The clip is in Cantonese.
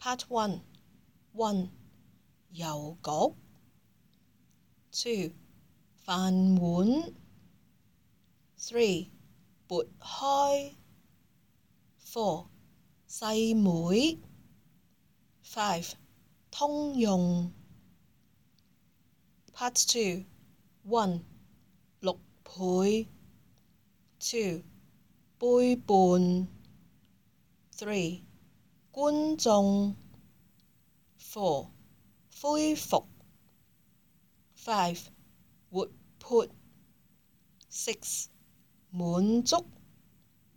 Part 1 1. 郵局 2. 飯碗 3. 撥開 4. 細妹 5. 通用 Part 2 1. 6倍 2. 背叛 3. 觀眾 4. 恢復 5. 活潑 6. 滿足